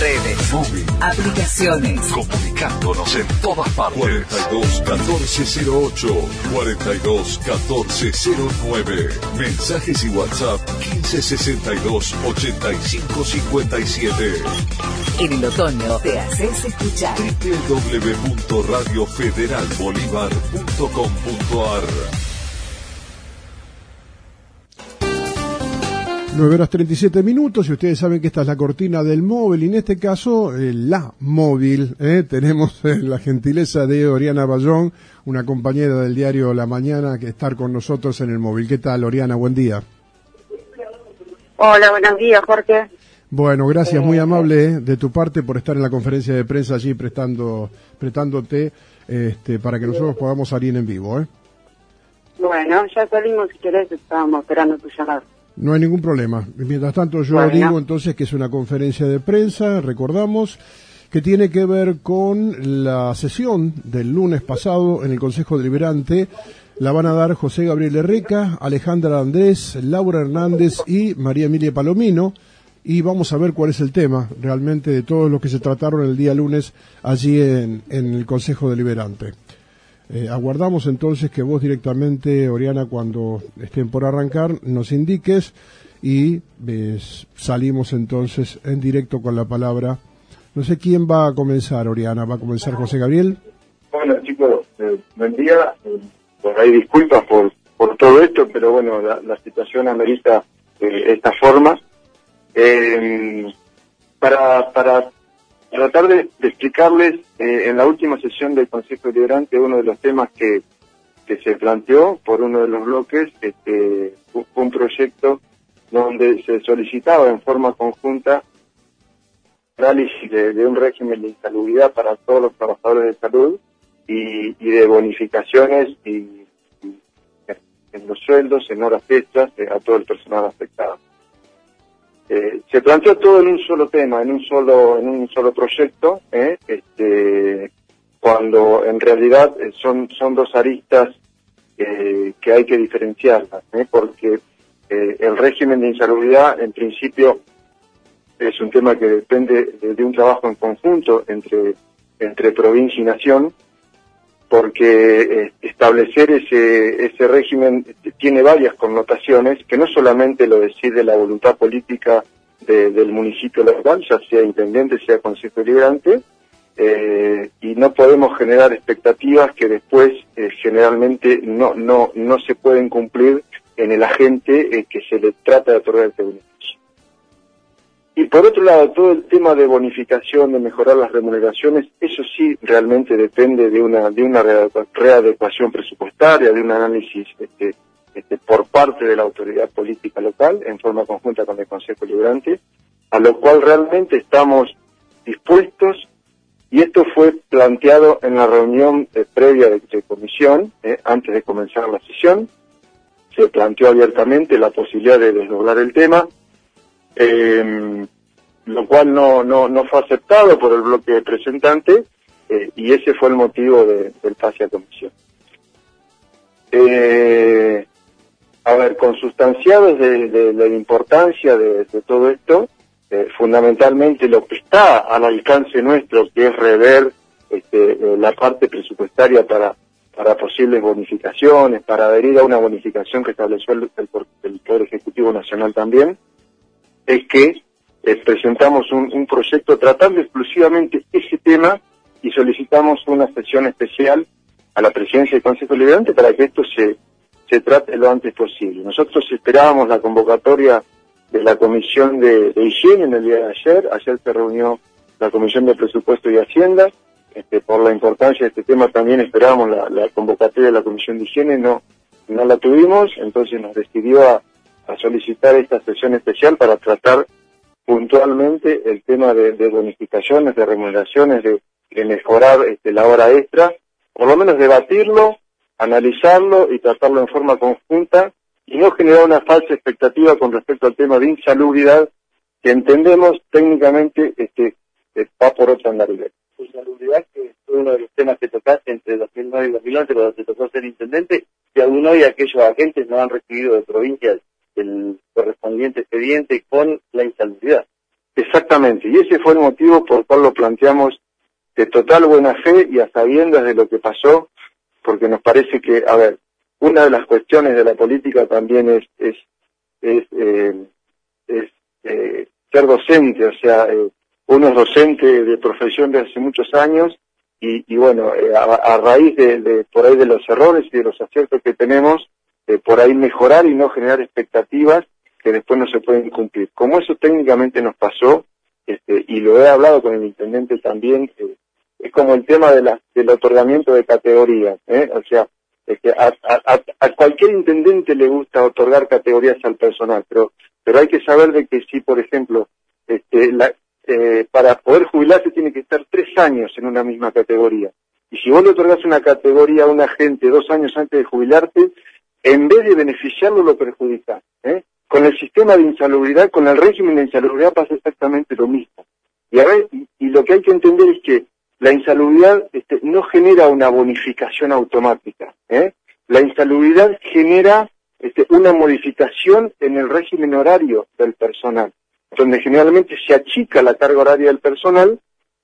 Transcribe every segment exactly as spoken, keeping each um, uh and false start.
redes, móvil, aplicaciones, comunicándonos en todas partes. cuarenta y dos catorce cero ocho, cuarenta y dos catorce cero nueve. Mensajes y WhatsApp quince sesenta y dos ochenta y cinco cincuenta y siete. En el otoño te haces escuchar. doble u doble u doble u punto radio federal bolívar punto com punto a r. nueve horas treinta y siete minutos, y ustedes saben que esta es la cortina del móvil, y en este caso, eh, la móvil. Eh, tenemos eh, la gentileza de Oriana Bayón, una compañera del diario La Mañana, que estar con nosotros en el móvil. ¿Qué tal, Oriana? Buen día. Hola, buenos días, Jorge. Bueno, gracias, muy amable eh, de tu parte por estar en la conferencia de prensa allí prestando, prestándote este, para que nosotros podamos salir en vivo. ¿eh? Bueno, ya salimos, si querés, estábamos esperando tu llamada. No hay ningún problema. Mientras tanto, yo bueno. digo entonces que es una conferencia de prensa, recordamos, que tiene que ver con la sesión del lunes pasado en el Consejo Deliberante. La van a dar José Gabriel Herreca, Alejandra Andrés, Laura Hernández y María Emilia Palomino. Y vamos a ver cuál es el tema realmente de todos los que se trataron el día lunes allí en, en el Consejo Deliberante. Eh, aguardamos entonces que vos directamente, Oriana, cuando estén por arrancar, nos indiques y eh, salimos entonces en directo con la palabra. No sé quién va a comenzar, Oriana. ¿Va a comenzar José Gabriel? Bueno, chicos, eh, buen día. Eh, por ahí disculpas por, por todo esto, pero bueno, la, la situación amerita eh, esta forma. Eh, para, para tratar de, de explicarles, eh, en la última sesión del Consejo Deliberante, uno de los temas que, que se planteó por uno de los bloques, este, fue un proyecto donde se solicitaba en forma conjunta análisis de, de un régimen de insalubridad para todos los trabajadores de salud y, y de bonificaciones y, y en los sueldos, en horas extras, eh, a todo el personal afectado. Eh, se planteó todo en un solo tema, en un solo en un solo proyecto, eh, este, cuando en realidad eh, son son dos aristas eh, que hay que diferenciarlas, eh, porque eh, el régimen de insalubridad en principio es un tema que depende de, de un trabajo en conjunto entre entre provincia y nación, porque eh, establecer ese ese régimen tiene varias connotaciones, que no solamente lo decide la voluntad política de, del municipio local, ya sea intendente, sea consejo deliberante, eh, y no podemos generar expectativas que después eh, generalmente no no no se pueden cumplir en el agente eh, que se le trata de otorgar este beneficio. Y por otro lado, todo el tema de bonificación, de mejorar las remuneraciones, eso sí realmente depende de una de una readecuación presupuestaria, de un análisis este, este, por parte de la autoridad política local, en forma conjunta con el Consejo Deliberante, a lo cual realmente estamos dispuestos, y esto fue planteado en la reunión eh, previa de, de comisión, eh, antes de comenzar la sesión. Se planteó abiertamente la posibilidad de desdoblar el tema, Eh, lo cual no, no, no fue aceptado por el bloque presentante, eh, y ese fue el motivo de, del pase a comisión. Eh, a ver, consustanciados de, de, de la importancia de, de todo esto, eh, fundamentalmente lo que está al alcance nuestro, que es rever este, eh, la parte presupuestaria para, para posibles bonificaciones, para adherir a una bonificación que estableció el, el, el Poder Ejecutivo Nacional también, es que eh, presentamos un, un proyecto tratando exclusivamente ese tema y solicitamos una sesión especial a la presidencia del Consejo Deliberante para que esto se, se trate lo antes posible. Nosotros esperábamos la convocatoria de la Comisión de, de Higiene en el día de ayer. Ayer se reunió la Comisión de Presupuesto y Hacienda. Este, por la importancia de este tema también esperábamos la, la convocatoria de la Comisión de Higiene, no, no la tuvimos, entonces nos decidió a a solicitar esta sesión especial para tratar puntualmente el tema de, de bonificaciones, de remuneraciones, de, de mejorar este, la hora extra, por lo menos debatirlo, analizarlo y tratarlo en forma conjunta y no generar una falsa expectativa con respecto al tema de insalubridad, que entendemos técnicamente este, va por otra andadura. Insalubridad, que fue uno de los temas que tocaste entre dos mil nueve y dos mil once cuando se tocó ser intendente, y aún hoy aquellos agentes no han recibido de provincias el correspondiente expediente con la insalubridad. Exactamente, y ese fue el motivo por el cual lo planteamos de total buena fe y a sabiendas de lo que pasó, porque nos parece que, a ver, una de las cuestiones de la política también es es es, eh, es eh, ser docente, o sea, eh, uno es docente de profesión de hace muchos años y, y bueno, eh, a, a raíz de, de por ahí de los errores y de los aciertos que tenemos, eh, por ahí mejorar y no generar expectativas que después no se pueden cumplir. Como eso técnicamente nos pasó, este, y lo he hablado con el intendente también, eh, es como el tema de la, del otorgamiento de categorías, ¿eh? O sea, es que a, a, a cualquier intendente le gusta otorgar categorías al personal, pero pero hay que saber de que si, por ejemplo, este, la, eh, para poder jubilarse tiene que estar tres años en una misma categoría. Y si vos le otorgás una categoría a un agente dos años antes de jubilarte, en vez de beneficiarlo lo perjudicás, ¿eh? Con el sistema de insalubridad, con el régimen de insalubridad pasa exactamente lo mismo. Y, a ver, y, y lo que hay que entender es que la insalubridad este, no genera una bonificación automática, ¿eh? La insalubridad genera este, una modificación en el régimen horario del personal, donde generalmente se achica la carga horaria del personal,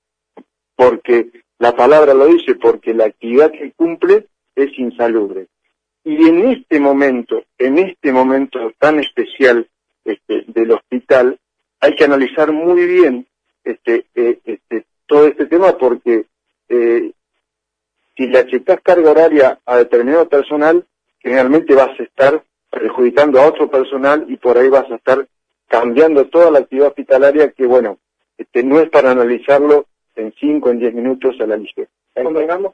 porque la palabra lo dice, porque la actividad que cumple es insalubre. Y en este momento, en este momento tan especial este, del hospital, hay que analizar muy bien este, eh, este, todo este tema, porque eh, si le achicás carga horaria a determinado personal, generalmente vas a estar perjudicando a otro personal y por ahí vas a estar cambiando toda la actividad hospitalaria que, bueno, este, no es para analizarlo en cinco, en diez minutos a la ligera. Convengamos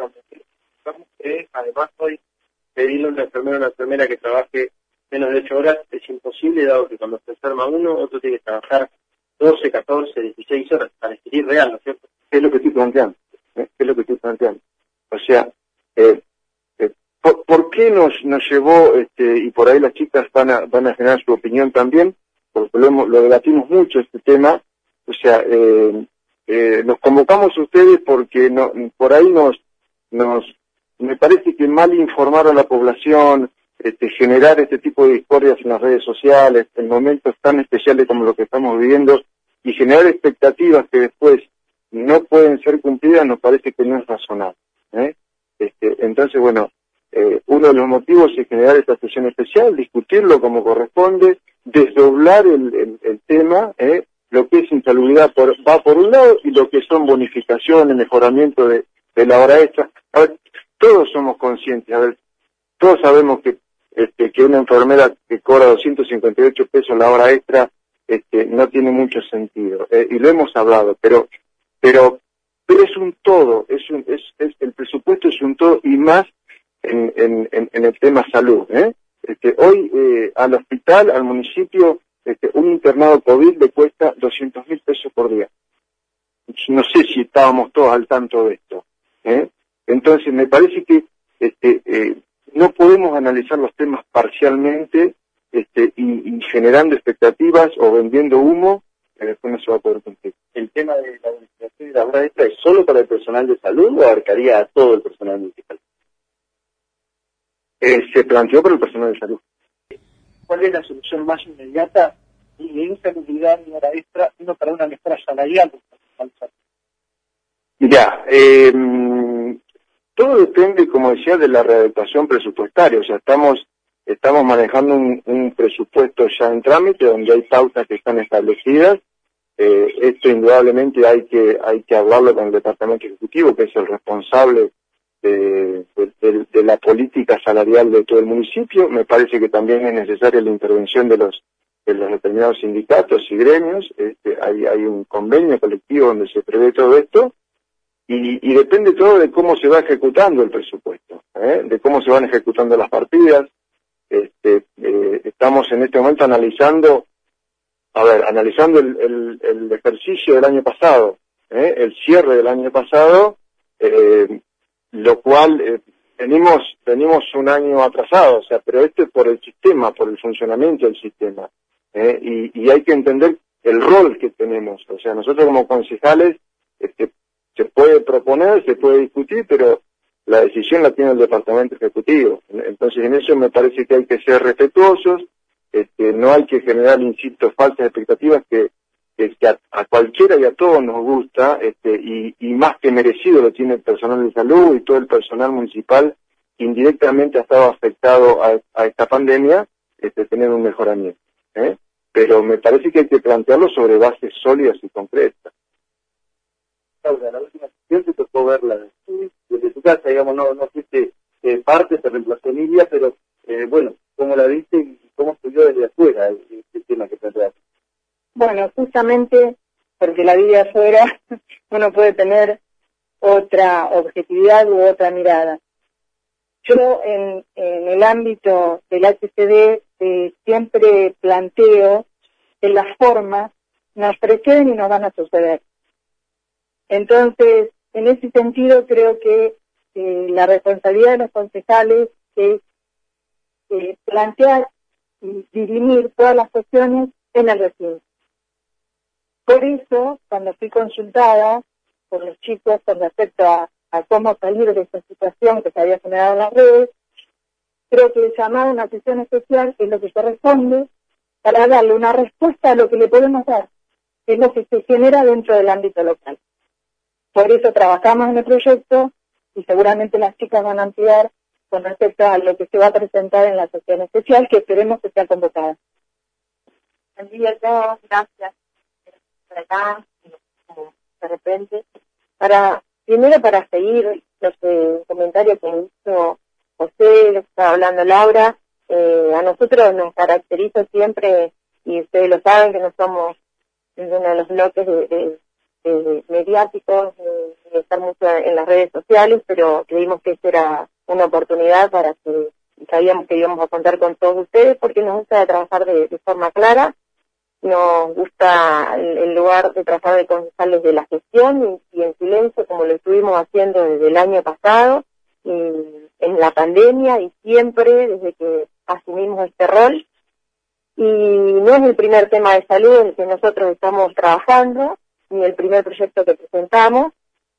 que además hoy pedirle a una enfermera o una enfermera que trabaje menos de ocho horas es imposible, dado que cuando se enferma uno, otro tiene que trabajar doce, catorce, dieciséis horas, para escribir real, ¿no es cierto? Es lo que estoy planteando, ¿eh? Es lo que estoy planteando. O sea, eh, eh, ¿por, ¿por qué nos nos llevó, este, y por ahí las chicas van a van a generar su opinión también, porque lo, hemos, lo debatimos mucho este tema, o sea, eh, eh, nos convocamos a ustedes porque no, por ahí nos, nos, me parece que mal informar a la población, este, generar este tipo de discordias en las redes sociales, en momentos tan especiales como los que estamos viviendo, y generar expectativas que después no pueden ser cumplidas, nos parece que no es razonable, ¿eh? Este, entonces, bueno, eh, uno de los motivos es generar esta sesión especial, discutirlo como corresponde, desdoblar el, el, el tema, ¿eh? Lo que es insalubridad por, va por un lado, y lo que son bonificaciones, mejoramiento de, de la hora extra. A ver, todos somos conscientes, a ver, todos sabemos que este, que una enfermera que cobra doscientos cincuenta y ocho pesos la hora extra este, no tiene mucho sentido, eh, y lo hemos hablado, pero pero pero es un todo, es un es, es el presupuesto es un todo, y más en en, en, en el tema salud, ¿eh? Este, hoy eh, al hospital, al municipio, este, un internado COVID le cuesta doscientos mil pesos por día. No sé si estábamos todos al tanto de esto, ¿eh? Entonces me parece que este eh, no podemos analizar los temas parcialmente este, y, y generando expectativas o vendiendo humo, que después no se va a poder cumplir. ¿El tema de la bonificación y la hora extra es solo para el personal de salud o abarcaría a todo el personal municipal? Eh, se planteó para el personal de salud. ¿Cuál es la solución más inmediata ni de insalubridad ni hora extra, sino para una mejora salarial del personal de salud? Ya, eh, todo depende, como decía, de la readaptación presupuestaria. O sea, estamos estamos manejando un, un presupuesto ya en trámite, donde hay pautas que están establecidas. Eh, esto indudablemente hay que hay que hablarlo con el Departamento Ejecutivo, que es el responsable de, de, de, de la política salarial de todo el municipio. Me parece que también es necesaria la intervención de los de los determinados sindicatos y gremios. Este, hay, hay un convenio colectivo donde se prevé todo esto. Y, y depende todo de cómo se va ejecutando el presupuesto, ¿eh? De cómo se van ejecutando las partidas. Este, eh, estamos en este momento analizando, a ver, analizando el, el, el ejercicio del año pasado, ¿eh? El cierre del año pasado, eh, lo cual eh, venimos, venimos un año atrasado, o sea, pero esto es por el sistema, por el funcionamiento del sistema, ¿eh? Y, y hay que entender el rol que tenemos, o sea, nosotros como concejales, este, se puede proponer, se puede discutir, pero la decisión la tiene el Departamento Ejecutivo. Entonces, en eso me parece que hay que ser respetuosos, este, no hay que generar, insisto, falsas expectativas que, que, que a, a cualquiera y a todos nos gusta, este, y, y más que merecido lo tiene el personal de salud y todo el personal municipal que indirectamente ha estado afectado a, a esta pandemia, este, tener un mejoramiento, ¿eh? Pero me parece que hay que plantearlo sobre bases sólidas y concretas. Laura, la última sesión te tocó verla desde, desde tu casa, digamos, no, no fuiste eh, parte, te reemplazó Emilia, pero eh, bueno, ¿cómo la viste y cómo estudió desde afuera este tema que planteaste? Bueno, justamente porque la vida de afuera uno puede tener otra objetividad u otra mirada. Yo en, en el ámbito del H C D eh, siempre planteo que las formas nos preceden y nos van a suceder. Entonces, en ese sentido creo que eh, la responsabilidad de los concejales es eh, plantear y dirimir todas las cuestiones en el recinto. Por eso, cuando fui consultada por los chicos con respecto a, a cómo salir de esta situación que se había generado en las redes, creo que el llamado a una sesión especial es lo que corresponde para darle una respuesta a lo que le podemos dar, que es lo que se genera dentro del ámbito local. Por eso trabajamos en el proyecto y seguramente las chicas van a ampliar con respecto a lo que se va a presentar en la sesión especial, que esperemos que sea convocada. Buen día a todos, gracias por acá, de repente, para, primero para seguir los eh, comentarios que hizo José, lo que estaba hablando Laura, eh, a nosotros nos caracteriza siempre, y ustedes lo saben, que no somos uno de los bloques de, de, de mediáticos, de, de estar mucho en las redes sociales, pero creímos que esta era una oportunidad para que, sabíamos que íbamos a contar con todos ustedes, porque nos gusta trabajar de, de forma clara. Nos gusta el, el lugar de trabajar de concejales de la gestión y, y en silencio, como lo estuvimos haciendo desde el año pasado, y en la pandemia y siempre desde que asumimos este rol. Y no es el primer tema de salud en el que nosotros estamos trabajando, ni el primer proyecto que presentamos.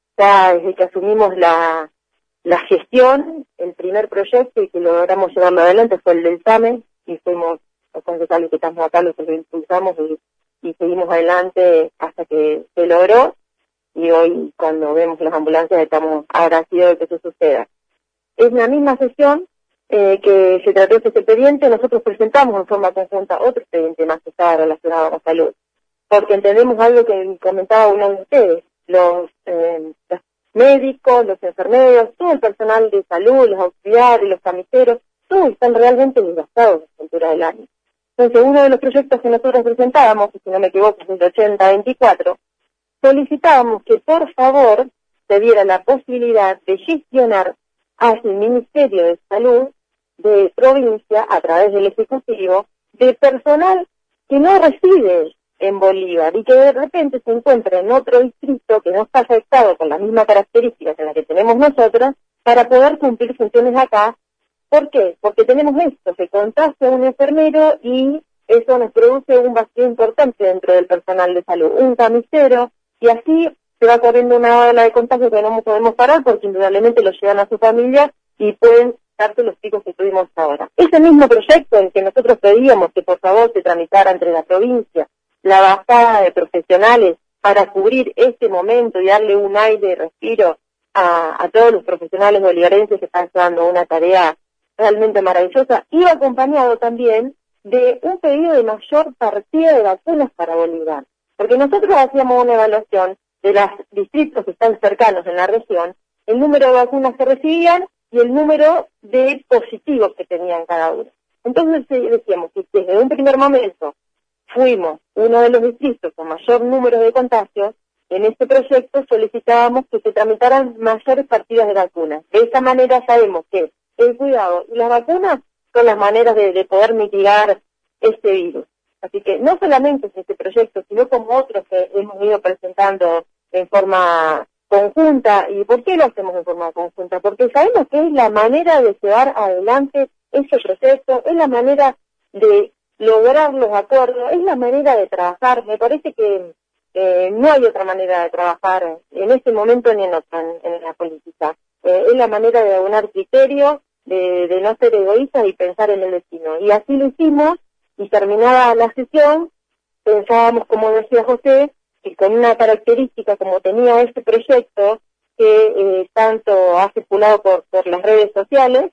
Ya desde que asumimos la, la gestión, el primer proyecto y que logramos llevarlo adelante fue el del S A M E, y fuimos los concejales que estamos acá los que lo impulsamos y, y seguimos adelante hasta que se logró, y hoy cuando vemos las ambulancias estamos agradecidos de que eso suceda. Es la misma sesión eh, que se trató este expediente, nosotros presentamos en forma conjunta otro expediente más que estaba relacionado a la salud, porque entendemos algo que comentaba uno de ustedes, los, eh, los médicos, los enfermeros, todo el personal de salud, los auxiliares, los camiseros, todos están realmente desgastados a la altura del año. Entonces, uno de los proyectos que nosotros presentábamos, si no me equivoco, es el ochenta veinticuatro, solicitábamos que por favor se diera la posibilidad de gestionar hacia el Ministerio de Salud de provincia, a través del Ejecutivo, de personal que no reside en Bolívar y que de repente se encuentra en otro distrito que no está afectado con las mismas características en las que tenemos nosotros, para poder cumplir funciones acá. ¿Por qué? Porque tenemos esto, que contagia a un enfermero y eso nos produce un vacío importante dentro del personal de salud, un camisero, y así se va corriendo una ola de contagio que no podemos parar porque indudablemente lo llevan a su familia y pueden darse los picos que tuvimos ahora. Ese mismo proyecto en que nosotros pedíamos que por favor se tramitara entre la provincia la bajada de profesionales para cubrir este momento y darle un aire de respiro a, a todos los profesionales bolivarenses que están dando una tarea realmente maravillosa, iba acompañado también de un pedido de mayor partida de vacunas para Bolívar, porque nosotros hacíamos una evaluación de los distritos que están cercanos en la región, el número de vacunas que recibían y el número de positivos que tenían cada uno. Entonces decíamos que desde un primer momento fuimos uno de los distritos con mayor número de contagios. En este proyecto solicitábamos que se tramitaran mayores partidas de vacunas. De esa manera sabemos que el cuidado y las vacunas son las maneras de, de poder mitigar este virus. Así que no solamente es este proyecto, sino como otros que hemos ido presentando en forma conjunta. ¿Y por qué lo hacemos en forma conjunta? Porque sabemos que es la manera de llevar adelante este proyecto, es la manera de lograr los acuerdos, es la manera de trabajar. Me parece que eh, no hay otra manera de trabajar en este momento ni en otra en, en la política. Eh, es la manera de aunar criterios, de, de no ser egoístas y pensar en el destino. Y así lo hicimos, y terminada la sesión, pensábamos, como decía José, que con una característica como tenía este proyecto, que eh, tanto ha circulado por, por las redes sociales,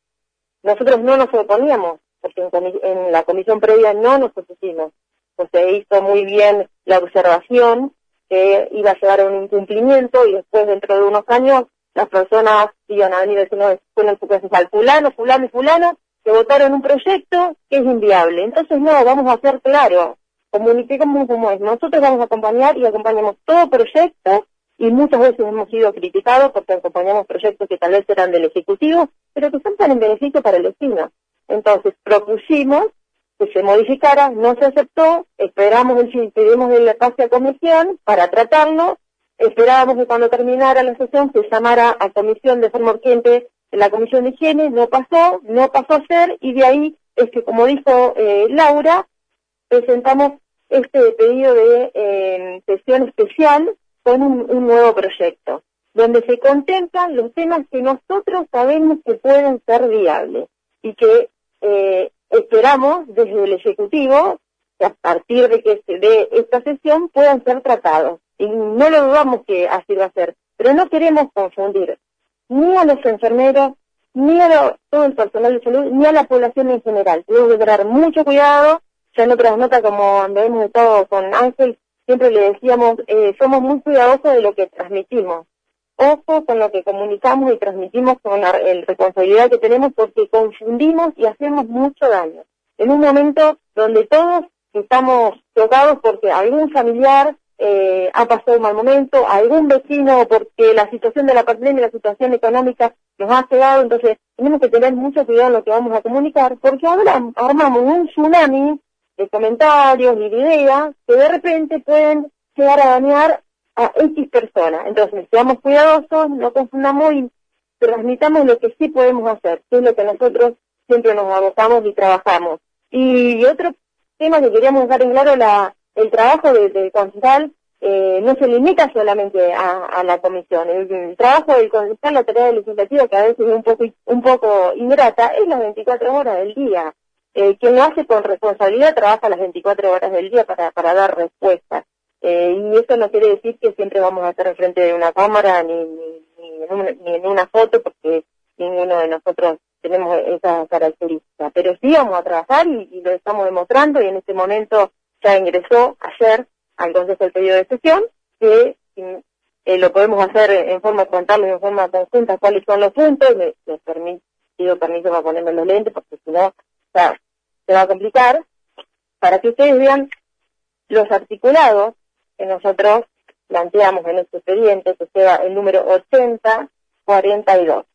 nosotros no nos oponíamos, porque en, comi en la comisión previa no nos opusimos. Pues se hizo muy bien la observación que iba a llevar a un incumplimiento y después, dentro de unos años, las personas iban a venir diciendo, bueno, al fulano, fulano y fulano, que votaron un proyecto que es inviable. Entonces, no, vamos a ser claros, comuniquemos como es. Nosotros vamos a acompañar y acompañamos todo proyecto, y muchas veces hemos sido criticados porque acompañamos proyectos que tal vez eran del Ejecutivo, pero que son tan en beneficio para el vecino. Entonces, propusimos que se modificara, no se aceptó, esperamos el pedimos el pase a comisión para tratarlo, esperábamos que cuando terminara la sesión se llamara a comisión de forma urgente en la comisión de higiene, no pasó, no pasó a ser, y de ahí es que, como dijo eh, Laura, presentamos este pedido de eh, sesión especial con un, un nuevo proyecto, donde se contemplan los temas que nosotros sabemos que pueden ser viables y que eh, esperamos desde el Ejecutivo que a partir de que se dé esta sesión puedan ser tratados. Y no lo dudamos que así va a ser, pero no queremos confundir ni a los enfermeros, ni a lo, todo el personal de salud, ni a la población en general. Tenemos que tener mucho cuidado. Ya en otras notas, como donde hemos estado con Ángel, siempre le decíamos, eh, somos muy cuidadosos de lo que transmitimos. Ojo con lo que comunicamos y transmitimos con la el responsabilidad que tenemos, porque confundimos y hacemos mucho daño. En un momento donde todos estamos tocados porque algún familiar eh, ha pasado un mal momento, algún vecino porque la situación de la pandemia y la situación económica nos ha cegado, entonces tenemos que tener mucho cuidado en lo que vamos a comunicar, porque ahora armamos un tsunami de comentarios y de ideas que de repente pueden llegar a dañar a X personas. Entonces, seamos cuidadosos, no confundamos y transmitamos lo que sí podemos hacer, que es lo que nosotros siempre nos abocamos y trabajamos. Y otro tema que queríamos dejar en claro, la, el trabajo del de concejal eh, no se limita solamente a, a la comisión. El, el trabajo del concejal, la tarea legislativa, que a veces es un poco, un poco ingrata, es las veinticuatro horas del día. Eh, quien lo hace con responsabilidad trabaja las veinticuatro horas del día para, para dar respuestas. Eh, y eso no quiere decir que siempre vamos a estar enfrente de una cámara ni, ni, ni, en, una, ni en una foto, porque ninguno de nosotros tenemos esa característica. Pero sí vamos a trabajar y, y lo estamos demostrando, y en este momento ya ingresó ayer al Consejo el pedido de sesión, que eh, lo podemos hacer en forma contarlo en forma conjunta cuáles son los puntos. Les me permito, pido permiso para ponerme los lentes, porque si no, o sea, se va a complicar, para que ustedes vean los articulados que nosotros planteamos en este expediente, que sea el número ochenta cuarenta y dos.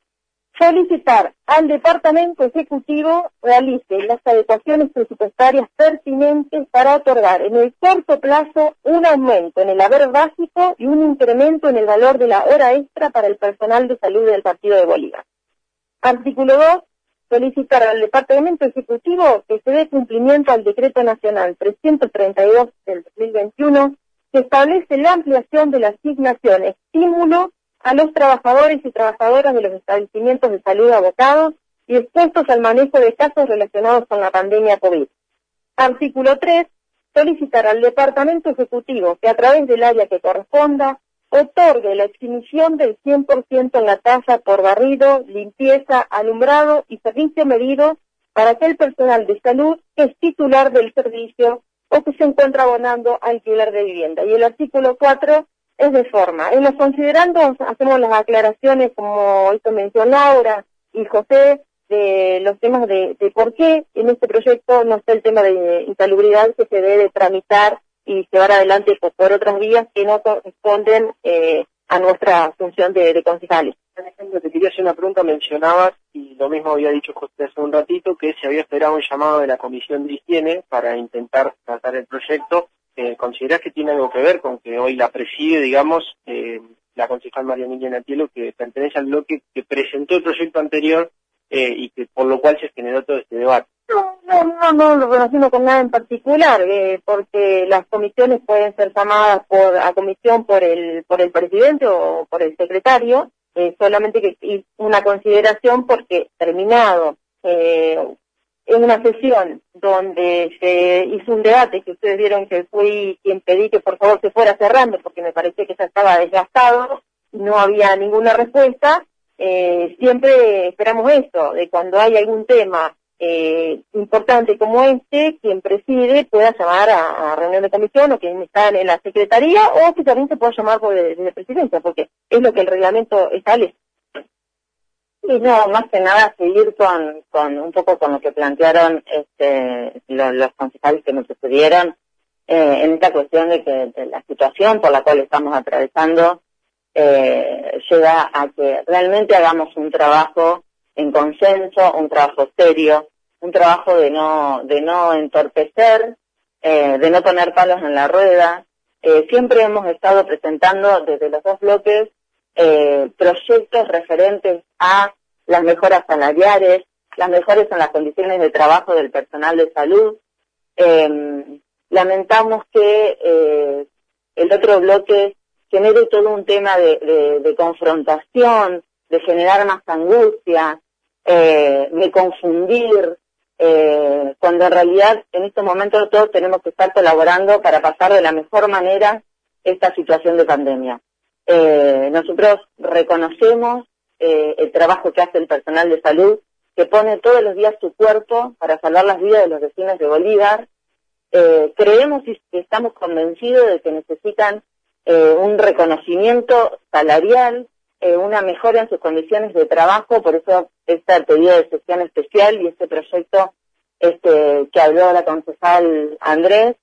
Solicitar al Departamento Ejecutivo realice las adecuaciones presupuestarias pertinentes para otorgar en el corto plazo un aumento en el haber básico y un incremento en el valor de la hora extra para el personal de salud del Partido de Bolívar. Artículo dos. Solicitar al Departamento Ejecutivo que se dé cumplimiento al Decreto Nacional trescientos treinta y dos del dos mil veintiuno, que establece la ampliación de la asignación estímulo a los trabajadores y trabajadoras de los establecimientos de salud abocados y expuestos al manejo de casos relacionados con la pandemia COVID. Artículo tres. Solicitar al Departamento Ejecutivo que, a través del área que corresponda, otorgue la exhibición del cien por ciento en la tasa por barrido, limpieza, alumbrado y servicio medido para aquel personal de salud que es titular del servicio o que se encuentra abonando alquiler de vivienda. Y el artículo cuatro es de forma. En los considerandos hacemos las aclaraciones, como hizo mención Laura y José, de los temas de, de por qué en este proyecto no está el tema de insalubridad, que se debe tramitar y llevar adelante por, por otras vías que no corresponden eh, a nuestra función de, de concejales. Alejandro, te quería hacer una pregunta. Mencionabas, y lo mismo había dicho José hace un ratito, que se había esperado un llamado de la Comisión de Higiene para intentar tratar el proyecto. Eh, ¿Considerás que tiene algo que ver con que hoy la preside, digamos, eh, la concejal María Emilia Natielo, que pertenece al bloque que presentó el proyecto anterior eh, y que por lo cual se generó todo este debate? No, no, no, no lo relaciono con nada en particular, eh, porque las comisiones pueden ser llamadas por a comisión por el por el presidente o por el secretario, eh, solamente que y una consideración porque terminado eh, en una sesión donde se hizo un debate que ustedes vieron que fui quien pedí que por favor se fuera cerrando porque me parecía que ya estaba desgastado, no había ninguna respuesta, eh, siempre esperamos esto, de cuando hay algún tema eh, importante como este, quien preside pueda llamar a, a reunión de comisión o quien está en la secretaría o que también se pueda llamar por desde la presidencia, porque es lo que el reglamento establece. Y no, más que nada seguir con, con un poco con lo que plantearon este, los, los concejales que nos sucedieron eh, en esta cuestión de que de la situación por la cual estamos atravesando eh, lleva a que realmente hagamos un trabajo en consenso, un trabajo serio, un trabajo de no de no entorpecer, eh, de no poner palos en la rueda. Eh, siempre hemos estado presentando desde los dos bloques Eh, proyectos referentes a las mejoras salariales, las mejoras en las condiciones de trabajo del personal de salud. Eh, lamentamos que eh, el otro bloque genere todo un tema de, de, de confrontación, de generar más angustia, eh, de confundir, eh, cuando en realidad en estos momentos todos tenemos que estar colaborando para pasar de la mejor manera esta situación de pandemia. Eh, nosotros reconocemos eh, el trabajo que hace el personal de salud, que pone todos los días su cuerpo para salvar las vidas de los vecinos de Bolívar. Eh, creemos y estamos convencidos de que necesitan eh, un reconocimiento salarial, eh, una mejora en sus condiciones de trabajo, por eso este pedido de sesión especial y este proyecto este que habló la concejal Andrés.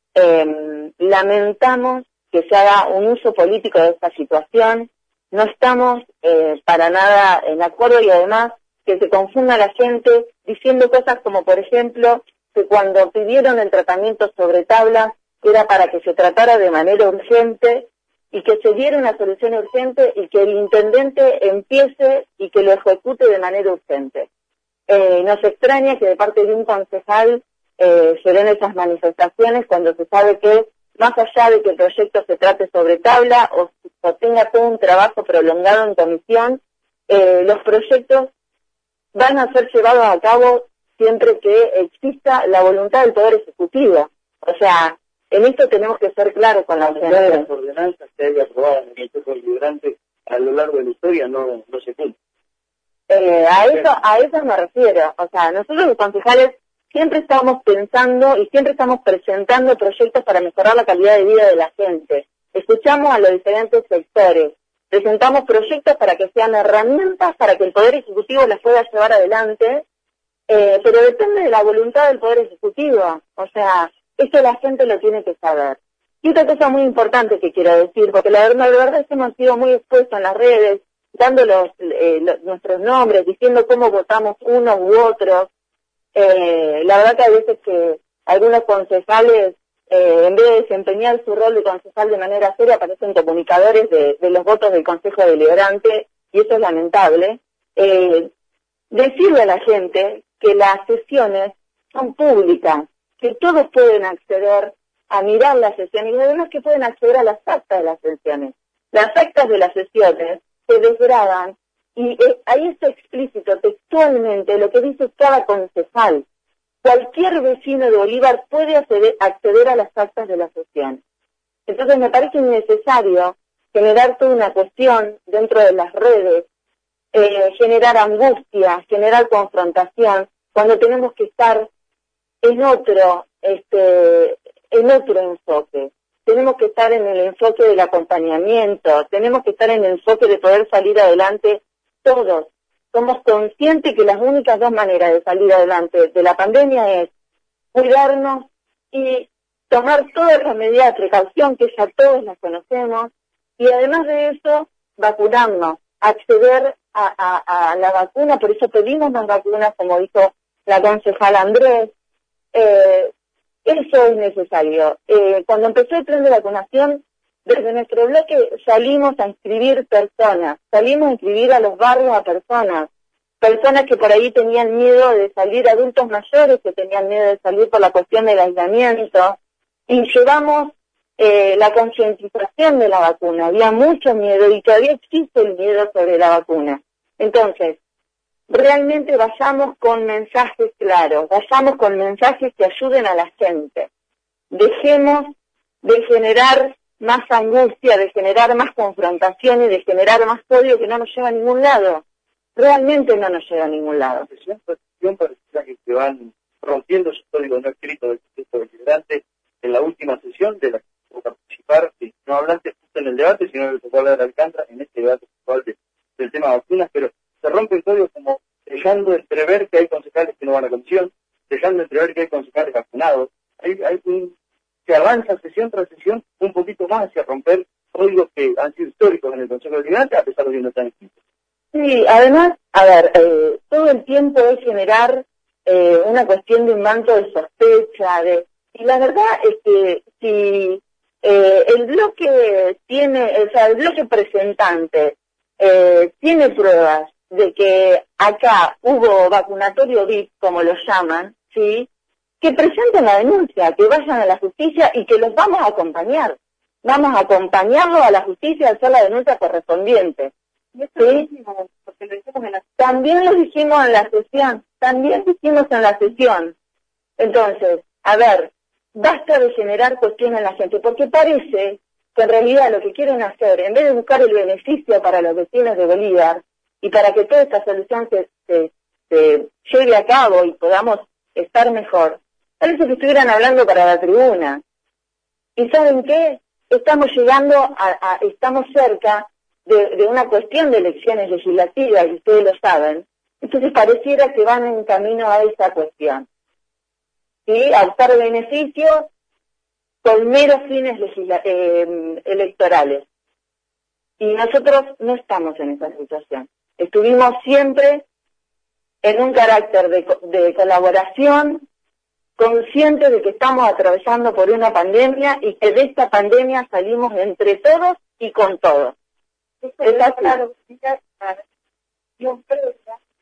Eh, lamentamos que se haga un uso político de esta situación, no estamos eh, para nada en acuerdo y además que se confunda la gente diciendo cosas como, por ejemplo, que cuando pidieron el tratamiento sobre tablas era para que se tratara de manera urgente y que se diera una solución urgente y que el intendente empiece y que lo ejecute de manera urgente. Eh, nos extraña que de parte de un concejal eh, se den esas manifestaciones cuando se sabe que más allá de que el proyecto se trate sobre tabla o, o tenga todo un trabajo prolongado en comisión, eh, los proyectos van a ser llevados a cabo siempre que exista la voluntad del Poder Ejecutivo. O sea, en esto tenemos que ser claros con la ordenanza. De las ordenanzas que haya aprobadas en el Consejo Deliberante a lo largo de la historia no, no se cumple. Eh, a eso, a eso me refiero. O sea, nosotros los concejales siempre estamos pensando y siempre estamos presentando proyectos para mejorar la calidad de vida de la gente. Escuchamos a los diferentes sectores, presentamos proyectos para que sean herramientas para que el Poder Ejecutivo las pueda llevar adelante, eh, pero depende de la voluntad del Poder Ejecutivo. O sea, eso la gente lo tiene que saber. Y otra cosa muy importante que quiero decir, porque la verdad, la verdad es que hemos sido muy expuestos en las redes, dando los, eh, los, nuestros nombres, diciendo cómo votamos unos u otros. Eh, la verdad que a veces que algunos concejales, eh, en vez de desempeñar su rol de concejal de manera seria, aparecen comunicadores de, de los votos del Consejo Deliberante, y eso es lamentable. Eh, decirle a la gente que las sesiones son públicas, que todos pueden acceder a mirar las sesiones, y además que pueden acceder a las actas de las sesiones. Las actas de las sesiones se desgraban y eh, ahí está explícito textualmente lo que dice cada concejal. Cualquier vecino de Bolívar puede acceder, acceder a las actas de la sesión. Entonces me parece innecesario generar toda una cuestión dentro de las redes, eh, generar angustia, generar confrontación, cuando tenemos que estar en otro, este, en otro enfoque. Tenemos que estar en el enfoque del acompañamiento, tenemos que estar en el enfoque de poder salir adelante todos. Somos conscientes que las únicas dos maneras de salir adelante de la pandemia es cuidarnos y tomar todas las medidas de precaución que ya todos las conocemos, y además de eso, vacunarnos, acceder a, a, a la vacuna. Por eso pedimos más vacunas, como dijo la concejal Andrés. Eh, eso es necesario. Eh, cuando empezó el plan de vacunación, desde nuestro bloque salimos a inscribir personas, salimos a inscribir a los barrios a personas, personas que por ahí tenían miedo de salir, adultos mayores que tenían miedo de salir por la cuestión del aislamiento, y llevamos eh, la concientización de la vacuna. Había mucho miedo y todavía existe el miedo sobre la vacuna. Entonces, realmente vayamos con mensajes claros, vayamos con mensajes que ayuden a la gente. Dejemos de generar más angustia, de generar más confrontaciones, de generar más odio que no nos lleva a ningún lado. Realmente no nos lleva a ningún lado. Pareciera que se van rompiendo su código no escrito del Consejo Deliberante en la última sesión de la que tuvo que participar, no hablante justo en el debate, sino que le tocó hablar de Alcántara en este debate actual de, del tema de vacunas, pero se rompe el código como dejando entrever que hay concejales que no van a comisión, dejando entrever que hay concejales vacunados. Hay, hay un, se avanza sesión tras sesión un poquito más hacia romper códigos que han sido históricos en el Consejo Deliberante, a pesar de que no están escritos. Sí, además, a ver, eh, todo el tiempo es generar eh, una cuestión de un manto de sospecha, de y la verdad es que si eh, el bloque tiene, o sea, el bloque presentante eh, tiene pruebas de que acá hubo vacunatorio V I P, como lo llaman, ¿sí? Que presenten la denuncia, que vayan a la justicia y que los vamos a acompañar. Vamos a acompañarlos a la justicia a hacer la denuncia correspondiente. ¿Sí? Lo dijimos, porque lo dijimos en la... También lo dijimos en la sesión, también dijimos en la sesión. Entonces, a ver, basta de generar cuestiones en la gente, porque parece que en realidad lo que quieren hacer, en vez de buscar el beneficio para los vecinos de Bolívar, y para que toda esta solución se, se, se lleve a cabo y podamos estar mejor, parece que estuvieran hablando para la tribuna. ¿Y saben qué? Estamos llegando, a, a estamos cerca de, de una cuestión de elecciones legislativas, y ustedes lo saben. Entonces pareciera que van en camino a esa cuestión. ¿Sí? A buscar beneficios con meros fines legisla eh, electorales. Y nosotros no estamos en esa situación. Estuvimos siempre en un carácter de, de colaboración, conscientes de que estamos atravesando por una pandemia y que de esta pandemia salimos entre todos y con todos. Es claro, yo creo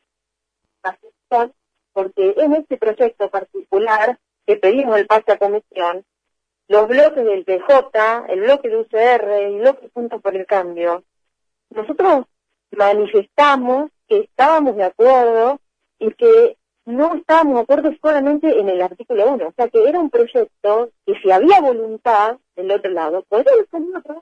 que porque en este proyecto particular que pedimos el pase a comisión, los bloques del P J, el bloque de U C R y el bloque Juntos por el Cambio, nosotros manifestamos que estábamos de acuerdo y que no estábamos de acuerdo solamente en el artículo uno, o sea que era un proyecto que si había voluntad del otro lado, podría haber salido aprobado,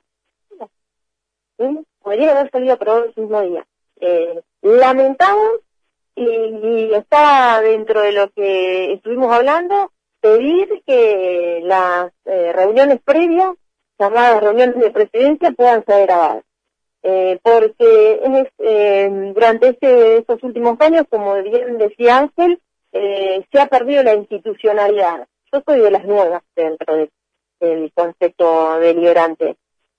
¿sí? Podría haber salido aprobado el mismo día. Eh, lamentamos y, y está dentro de lo que estuvimos hablando, pedir que las eh, reuniones previas, llamadas reuniones de presidencia, puedan ser grabadas. Eh, porque es, eh, durante este, estos últimos años, como bien decía Ángel, eh, se ha perdido la institucionalidad. Yo soy de las nuevas dentro de, del concepto deliberante.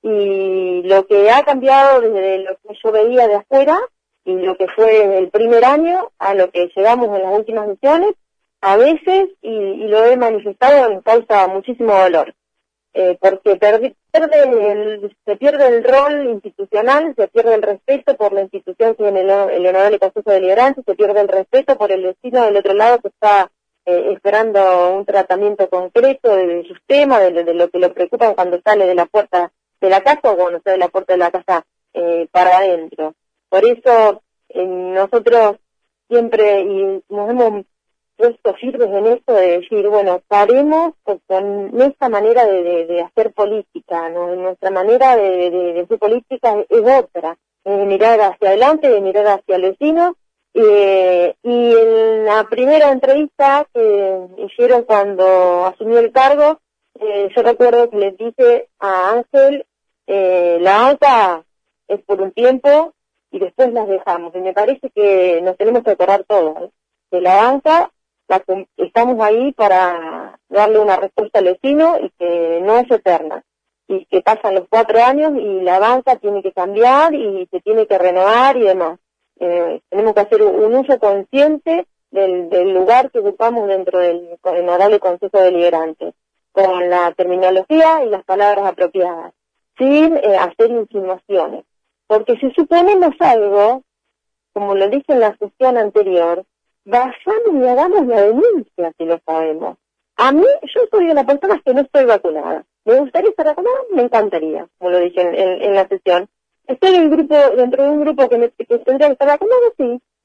Y lo que ha cambiado desde lo que yo veía de afuera, y lo que fue el primer año, a lo que llegamos en las últimas sesiones, a veces, y, y lo he manifestado, me causa muchísimo dolor. Eh, porque pierde el, se pierde el rol institucional, se pierde el respeto por la institución que es el, el Honorable Consejo Deliberante, se pierde el respeto por el vecino del otro lado que está eh, esperando un tratamiento concreto de, de sus temas, de, de lo que lo preocupa cuando sale de la puerta de la casa o cuando sale de la puerta de la casa eh, para adentro. Por eso eh, nosotros siempre y nos hemos puesto firmes en esto de decir, bueno, paremos con esta manera de, de, de hacer política, ¿no? Nuestra manera de, de, de hacer política es, es otra, de mirar hacia adelante, de mirar hacia el vecino, eh, y en la primera entrevista que hicieron cuando asumió el cargo, eh, yo recuerdo que les dije a Ángel, eh, la banca es por un tiempo y después las dejamos, y me parece que nos tenemos que acordar todos, ¿eh? De la banca, La, estamos ahí para darle una respuesta al vecino y que no es eterna, y que pasan los cuatro años y la banca tiene que cambiar y se tiene que renovar y demás. Eh, tenemos que hacer un uso consciente del, del lugar que ocupamos dentro del Honorable Consejo Deliberante, con la terminología y las palabras apropiadas, sin eh, hacer insinuaciones. Porque si suponemos algo, como lo dije en la sesión anterior, vayamos y hagamos la denuncia si lo sabemos. A mí, yo soy de las personas que no estoy vacunada. ¿Me gustaría estar vacunada? Me encantaría, como lo dije en, en, en la sesión. ¿Estoy en el grupo, dentro de un grupo que, me, que tendría que estar vacunada? Sí.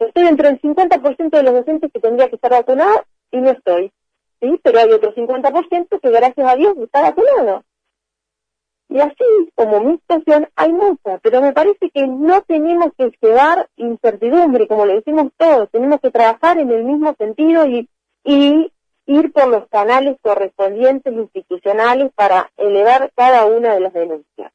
estoy entre el cincuenta por ciento de los docentes que tendría que estar vacunado y no estoy, ¿sí? Pero hay otro cincuenta por ciento que gracias a Dios está vacunado. Y así, como mi situación, hay muchas, pero me parece que no tenemos que llevar incertidumbre, como le decimos todos, tenemos que trabajar en el mismo sentido y, y ir por los canales correspondientes institucionales para elevar cada una de las denuncias.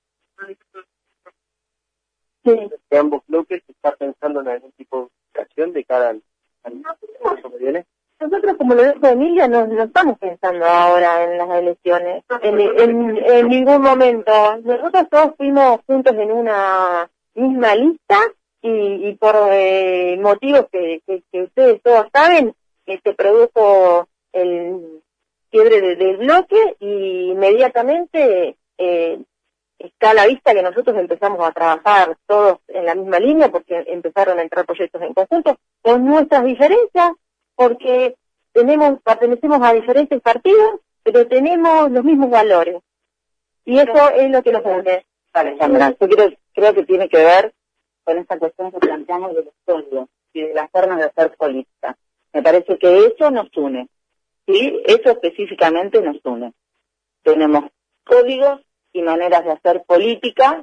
Sí. De ambos bloques, ¿se está pensando en algún tipo de acción de cara al, al curso que viene? Nosotros, como lo dijo Emilia, no, no estamos pensando ahora en las elecciones, en, en, en ningún momento. Nosotros todos fuimos juntos en una misma lista y, y por eh, motivos que, que, que ustedes todos saben, que se produjo el quiebre de, del bloque y inmediatamente eh, está a la vista que nosotros empezamos a trabajar todos en la misma línea porque empezaron a entrar proyectos en conjunto con nuestras diferencias, porque tenemos, pertenecemos a diferentes partidos, pero tenemos los mismos valores. Y eso es lo que nos une. Vale, Sandra, yo creo, creo que tiene que ver con esta cuestión que planteamos de los códigos y de las formas de hacer política. Me parece que eso nos une. Sí, eso específicamente nos une. Tenemos códigos y maneras de hacer política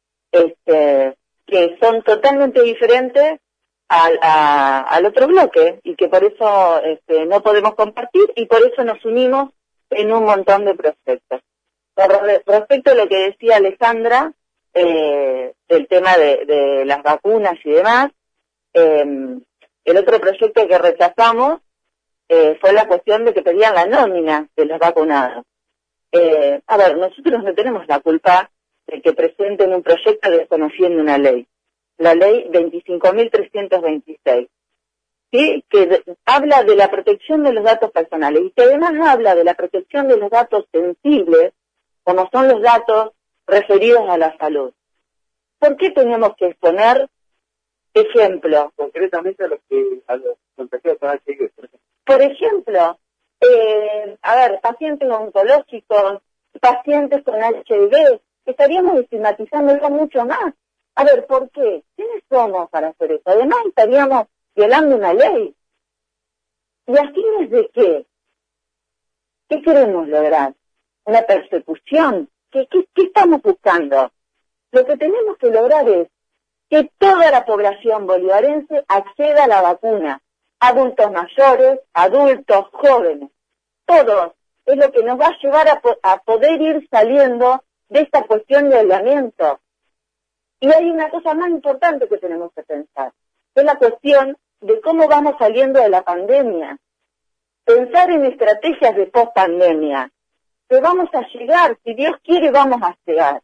este, que son totalmente diferentes al, a, al otro bloque y que por eso este, no podemos compartir y por eso nos unimos en un montón de proyectos. Respecto a lo que decía Alejandra, eh, del tema de, de las vacunas y demás, eh, el otro proyecto que rechazamos eh, fue la cuestión de que pedían la nómina de los vacunados. Eh, a ver, nosotros no tenemos la culpa de que presenten un proyecto desconociendo una ley. La ley veinticinco mil trescientos veintiséis, ¿sí? Que de, habla de la protección de los datos personales y que además habla de la protección de los datos sensibles, como son los datos referidos a la salud. ¿Por qué tenemos que exponer ejemplos? Concretamente a los que a los contagiados con H I V, por ejemplo. Por ejemplo, eh, a ver, pacientes oncológicos, pacientes con H I V, estaríamos estigmatizándolos mucho más. A ver, ¿por qué? ¿Quiénes somos para hacer eso? Además, estaríamos violando una ley. ¿Y a fines de qué? ¿Qué queremos lograr? ¿Una persecución? ¿Qué, qué, qué estamos buscando? Lo que tenemos que lograr es que toda la población bolivarense acceda a la vacuna. Adultos mayores, adultos, jóvenes. Todos. Es lo que nos va a llevar a, po a poder ir saliendo de esta cuestión de aislamiento. Y hay una cosa más importante que tenemos que pensar, que es la cuestión de cómo vamos saliendo de la pandemia. Pensar en estrategias de post-pandemia. Que vamos a llegar, si Dios quiere, vamos a llegar.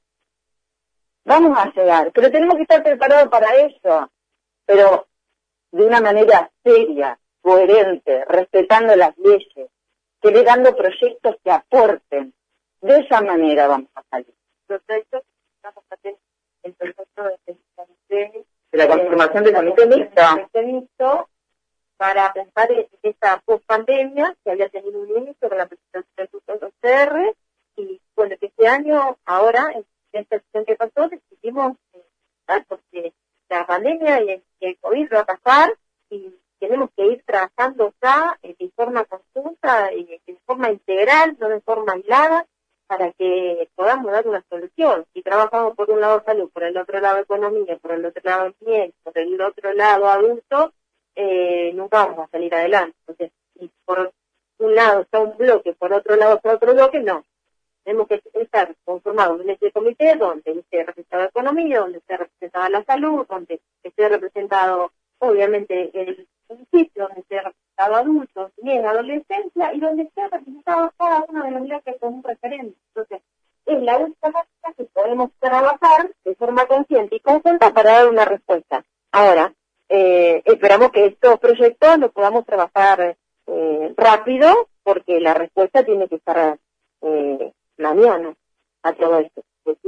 Vamos a llegar, pero tenemos que estar preparados para eso. Pero de una manera seria, coherente, respetando las leyes, generando proyectos que aporten. De esa manera vamos a salir. Proyectos que estamos haciendo el proyecto de, de, de la conformación del comité mixto. comité mixto para pensar en esta post-pandemia que había tenido un inicio con la presentación del punto C R y bueno, que este año, ahora, en esta sesión que pasó, decidimos, eh, porque la pandemia y el, el COVID va a pasar y tenemos que ir trabajando ya eh, de forma conjunta, y de forma integral, no de forma aislada, para que podamos dar una solución. Si trabajamos por un lado salud, por el otro lado economía, por el otro lado ambiente, por el otro lado adulto, eh, nunca vamos a salir adelante. Entonces, si por un lado está un bloque, por otro lado está otro bloque, no. Tenemos que estar conformados en este comité donde esté representada la economía, donde esté representada la salud, donde esté representado, obviamente, el municipio, donde esté representado adultos, niños, adolescencia, y donde esté representado cada uno de los bloques con un referente. Entonces, es la única manera que podemos trabajar de forma consciente y conjunta para dar una respuesta. Ahora, eh, esperamos que estos proyectos los podamos trabajar eh, rápido, porque la respuesta tiene que estar eh, mañana a todo esto.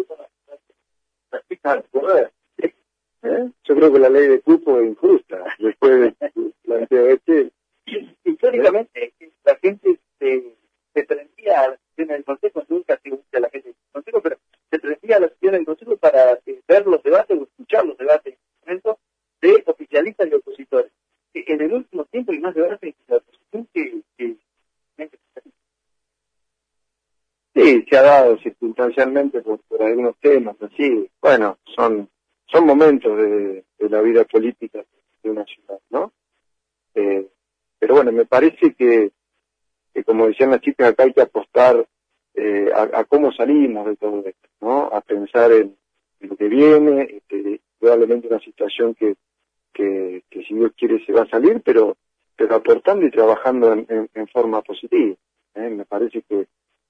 Yo creo que la ley de cupo es injusta. Después del planteo este, históricamente la gente se, se prendía a la sesión del Consejo, nunca se gusta a la gente del Consejo, pero se prendía a la sesión del Consejo para eh, ver los debates o escuchar los debates en este momento de oficialistas y opositores. se ha dado circunstancialmente por, por algunos temas, así, bueno, son son momentos de, de la vida política de una ciudad, ¿no? Eh, pero bueno, me parece que, que, como decían las chicas, acá hay que apostar eh, a, a cómo salimos de todo esto, ¿no? A pensar en, en lo que viene, este, probablemente una situación que, que, que si Dios quiere se va a salir, pero, pero aportando y trabajando en, en, en forma positiva, ¿eh? Me parece que,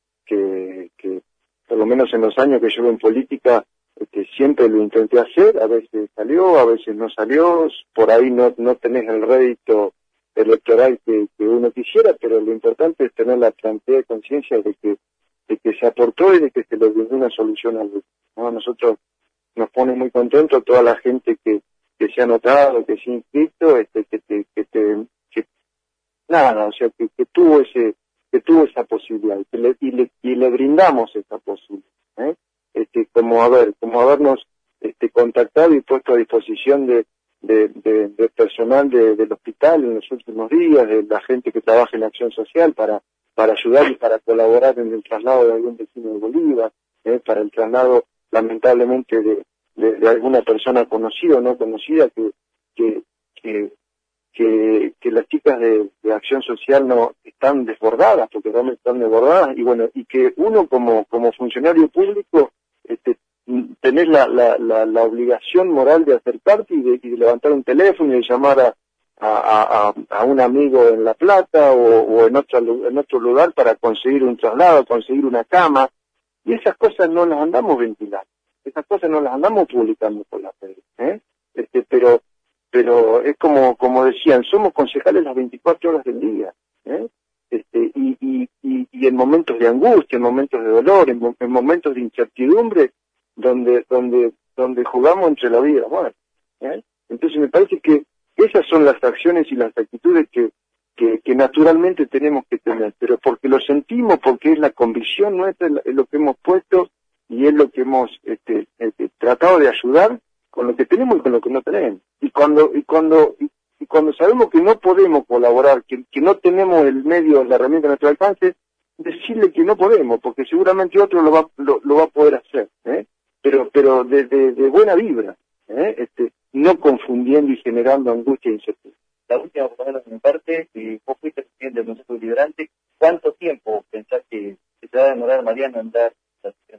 que, que, por lo menos en los años que llevo en política, este, siempre lo intenté hacer, a veces salió, a veces no salió, por ahí no, no tenés el rédito electoral que, que uno quisiera, pero lo importante es tener la cantidad de conciencia de que, de que se aportó y de que se le dio una solución al lugar, ¿no? A nosotros nos pone muy contentos toda la gente que, que se ha notado, que se ha inscrito, este, que te, que te, que, nada, o sea, que, que tuvo ese, que tuvo esa posibilidad y, que le, y, le, y le brindamos esa posibilidad, ¿eh? Este, como a ver, como habernos este, contactado y puesto a disposición de, de, de, de personal de, del hospital en los últimos días, de la gente que trabaja en acción social para, para ayudar y para colaborar en el traslado de algún vecino de Bolívar, ¿eh? Para el traslado, lamentablemente, de, de, de alguna persona conocida o no conocida, que, que, que, que, que las chicas de, de acción social no están desbordadas, porque realmente están desbordadas, y bueno, y que uno como, como funcionario público, este, tenés la, la, la, la obligación moral de acercarte y de, y de levantar un teléfono y de llamar a, a, a, a un amigo en La Plata o, o en, otro, en otro lugar para conseguir un traslado, conseguir una cama, y esas cosas no las andamos ventilando, esas cosas no las andamos publicando por las redes, ¿eh? Este, pero, pero es como, como decían, somos concejales las veinticuatro horas del día, ¿eh? Este, y, y, y, y en momentos de angustia, en momentos de dolor, en, en momentos de incertidumbre, donde, donde, donde jugamos entre la vida y la muerte, ¿eh? Entonces me parece que esas son las acciones y las actitudes que, que, que naturalmente tenemos que tener, pero porque lo sentimos, porque es la convicción nuestra, es lo que hemos puesto y es lo que hemos este, este, tratado de ayudar con lo que tenemos y con lo que no tenemos. Y cuando, y cuando, y, y cuando sabemos que no podemos colaborar, que, que no tenemos el medio, la herramienta a nuestro alcance, decirle que no podemos, porque seguramente otro lo va, lo, lo va a poder hacer, ¿eh? Pero, pero de, de, de buena vibra, ¿eh? Este, no confundiendo y generando angustia e incertidumbre. La última, por lo menos en mi parte, eh, vos fuiste presidente del Consejo Deliberante, ¿cuánto tiempo pensás que, que se va a demorar Mariano en dar la sesión?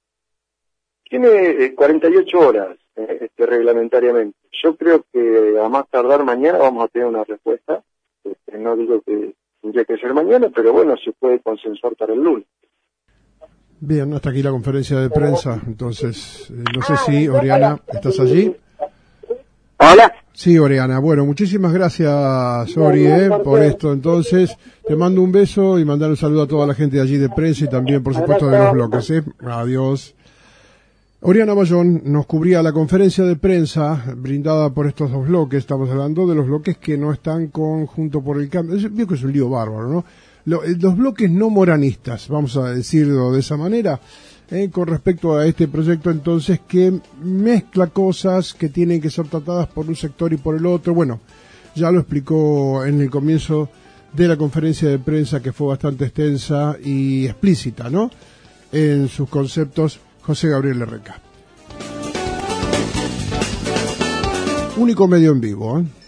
Tiene eh, cuarenta y ocho horas eh, este, reglamentariamente. Yo creo que a más tardar mañana vamos a tener una respuesta. Este, no digo que tendría que ser mañana, pero bueno, se puede consensuar para el lunes. Bien, hasta aquí la conferencia de prensa. Entonces, eh, no sé si, Oriana, ¿estás allí? Hola. Sí, Oriana. Bueno, muchísimas gracias, Ori, eh, por esto. Entonces, te mando un beso y mandar un saludo a toda la gente de allí de prensa y también, por supuesto, de los bloques. ¿eh? Adiós. Oriana Bayón nos cubría la conferencia de prensa brindada por estos dos bloques. Estamos hablando de los bloques que no están con Junto por el Cambio. Veo que es un lío bárbaro, ¿no? Los bloques no moranistas, vamos a decirlo de esa manera, eh, con respecto a este proyecto entonces que mezcla cosas que tienen que ser tratadas por un sector y por el otro. Bueno, ya lo explicó en el comienzo de la conferencia de prensa, que fue bastante extensa y explícita, ¿no?, en sus conceptos, José Gabriel Erreca. Único medio en vivo, ¿eh?